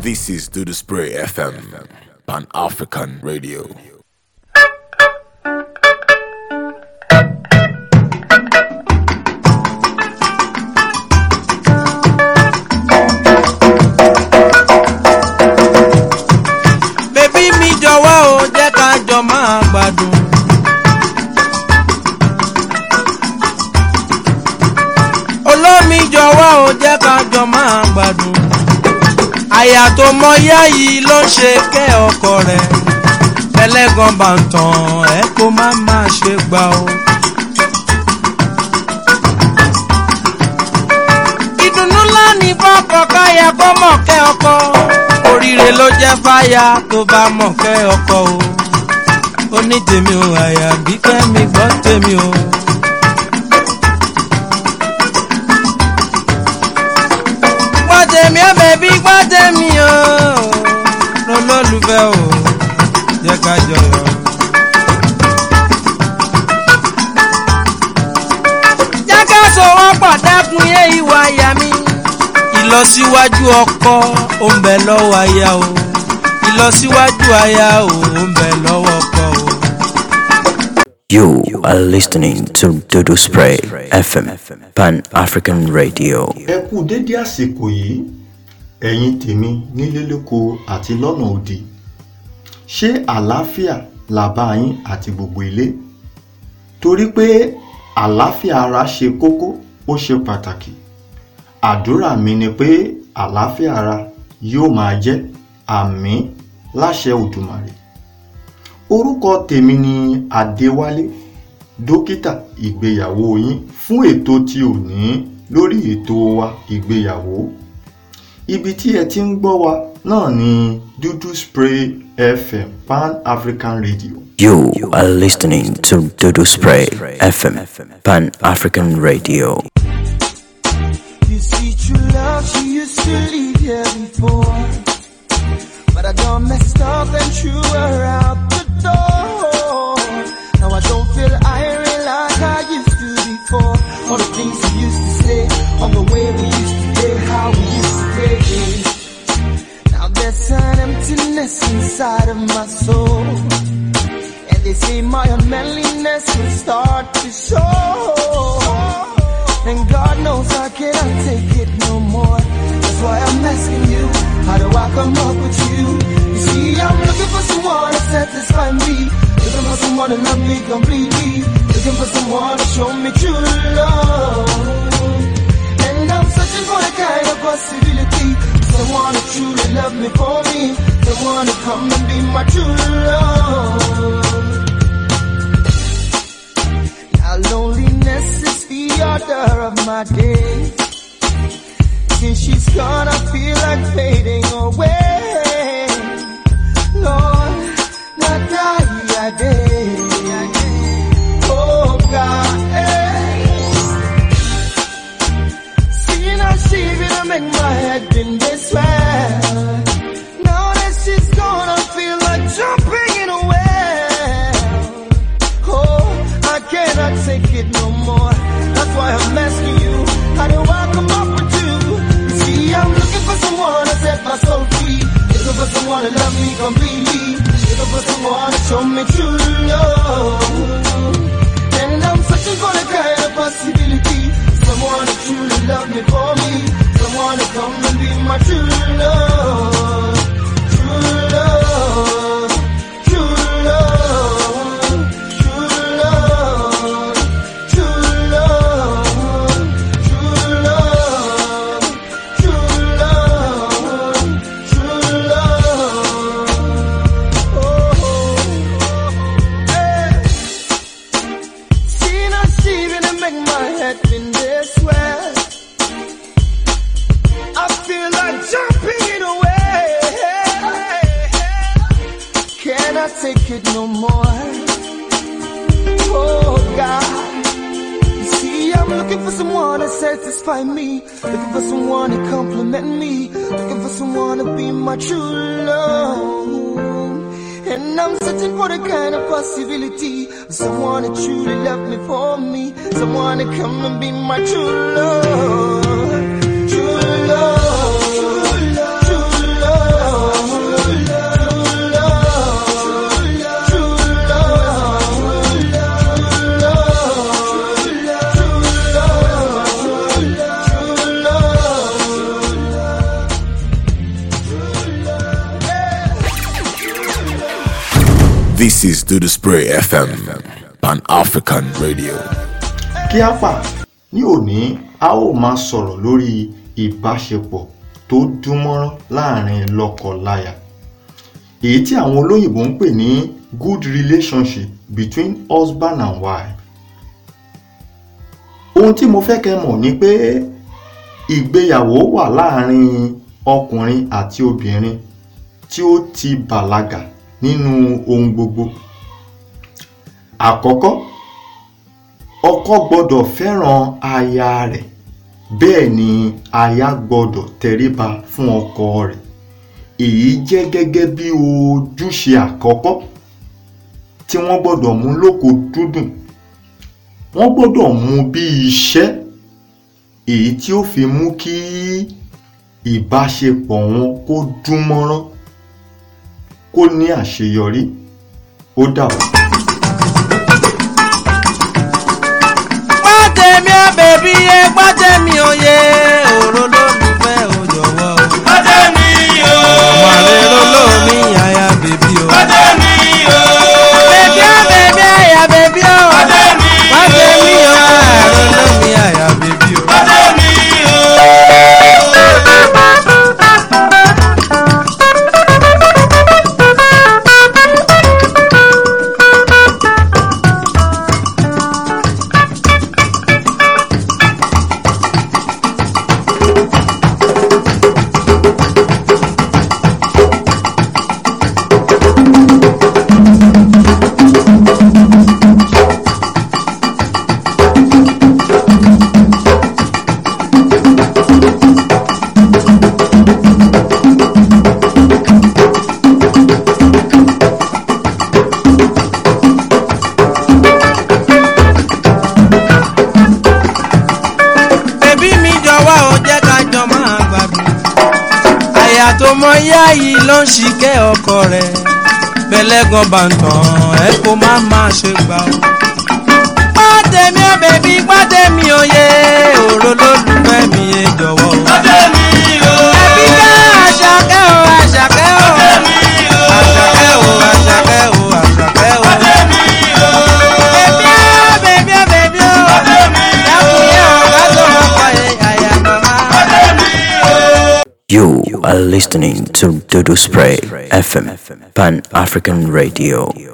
This is Do the Spray FM, Pan-African Radio. Baby mi jọ̀wọ́ o jẹ́ ká jọ máa gbádùn. Olómi jọ̀wọ́ o jẹ́ ká jọ máa gbádùn. Àyà tó mọ yá yìí ló ń ṣe kẹ́ ọkọ rẹ̀. Ẹlẹ́gàn bá ń tàn ẹ́ kó má ṣe gbà o. Ìdùnnú ńlá ní fọ́kọ káyà kó mọ̀ kẹ́ ọkọ. Oríire ló jẹ́ fáyà tó bá mọ̀ kẹ́ ọkọ o. Ó ní tèmi o àyà bí kẹ́mi gbọ́ tèmi o. Gbọ́tẹ̀mí ó bẹ̀bí gbọ́tẹ̀mí o, lọ́lọ́lùfẹ́ o, jẹ́ ká jọyọ̀. Jẹ́ ká sọ̀rọ̀ pàtàkùn yé ìwà àyà mi. Ìlọsíwájú ọkọ ó ń bẹ lọ́wọ́ aya o, ìlọsíwájú aya o ó ń bẹ lọ́wọ́ ọkọ o. You are listening to Dodo Spray FM, Pan-African Radio. Ẹ kú dédé àsìkò yìí, ẹ̀yin tèmi nílé lóko àti lọ́nà òdì. Ṣé àlàáfíà là bá yín àti gbogbo ilé? Torí pé àlàáfíà ara ṣe kókó, ó ṣe pàtàkì. Àdúrà mi ni pé àlàáfíà ara yóò máa jẹ́ àmín láṣẹ Òdùmarè. Orúkọ tèmi ni Adéwálé, dókítà ìgbéyàwó yín fún ètò tí ò ní lórí ètò wa ìgbéyàwó. Ibi tí ẹ ti ń gbọ́ wa náà ni Dodo Spray FM, Pan-African Radio. You are listening to Dodo Spray FM, Pan-African Radio. You see true love, she used to leave here before, but I done messed up and threw her out the door. Now I don't feel iron like I used to before. All the things we used to say, on the way we used to play, how we used to play. Now there's an emptiness inside of my soul, and they say my unmanliness will start to show. And God knows I cannot take it no more. That's why I'm asking you, how do I come up with you? You see, I'm looking for someone to satisfy me, looking for someone to love me completely, looking for someone to show me true love. And I'm searching for the kind of possibility, someone to truly love me for me, someone to come and be my true love. Now loneliness is the order of my day. Since she's gone, I feel like fading away. Lord, not die a day. Oh God, seeing how she will make my head in this way. Now that she's gone, I feel like jumping in a well. Oh, I cannot take it no more. That's why I'm asking you, how do I come up with you? You see, I'm looking for someone to set my soul free, looking for someone to love me completely, looking for someone to show me true love. And I'm searching for the kind of possibility, someone to truly love me for me, someone to come and be my true love. True love, true love, true love, true love, true love, true love, true love. Oh, hey. Seeing how she really make my head in this way, I feel like jumping in a way. Can I take it no more? Oh God, you see, I'm looking for someone to satisfy me, looking for someone to compliment me, looking for someone to be my true love. And I'm searching for the kind of possibility, someone to truly love me for me, someone to come and be my true love. True love, true love, true love. This is Do the Spray FM, Pan African Radio. Kí á fà ní òní a ó máa sọ̀rọ̀ lórí ìbáṣepọ̀ tó dúnmọ́rán láàrin lọ́kọ-láya. Èyí tí àwọn olóyìnbó ń pè ní good relationship between husband and wife. Ohun tí mo fẹ́ kẹ́ mọ̀ ni pé ìgbéyàwó wà láàrin ọkùnrin àti obìnrin tí ó ti bàlágà nínú ohun gbogbo. Àkọ́kọ́, ọkọ gbọ́dọ̀ fẹ́ràn aya rẹ̀, bẹ́ẹ̀ ni aya gbọ́dọ̀ tẹríba fún ọkọ rẹ̀. Èyí jẹ́ gẹ́gẹ́ bí ojúṣe àkọ́kọ́ tí wọ́n gbọ́dọ̀ mú lóko dúdùn. Wọ́n gbọ́dọ̀ mú bí iṣẹ́, èyí tí ó fi mú kí ìbáṣepọ̀ wọn kó dún mọ́rán, kó ní àṣeyọrí. Ó dàbọ̀. Gbọ́dẹ̀mí á bèbí yé, gbọ́dẹ̀mí òye, òró lólùfẹ́ ò jọ̀wọ́ o. Gbọ́dẹ̀mí o. Ọmọ àlè lólómi àyà bèbí o. Gbọ́dẹ̀mí o. Bèbí á bèbí àyà bèbí o. Gbọ́dẹ̀mí o. Gbọ́dẹ̀mí o. Àrò lómi àyà bèbí o. Gbọ́dẹ̀mí o. Àtọmọ yá yìí ló ń ṣìkẹ́ ọkọ rẹ̀, bẹ̀lẹ́gàn bá ń tàn ẹ́ kó má má ṣe gbà ó. Gbọ́dẹ̀mí ó bèbí, gbọ́dẹ̀mí òye, òró lólùfẹ́ mi yé jọ̀wọ́. Gbọ́dẹ̀mí o. Ẹbí ká Àṣàkẹ́ o, Àṣàkẹ́ o. Gbọ́dẹ̀mí o. Àṣàkẹ́ o, Àṣàkẹ́ o, Àṣàkẹ́ o. Gbọ́dẹ̀mí o. Bèbí ó bèbí ó bèbí ó. Gbọ́dẹ̀mí o. Dákúnyẹ́ ọ̀gá tó mọ̀ kọ́ àyà màmá. Gbọ́dẹ̀mí o. You are listening to Dodo Spray FM, Pan African Radio.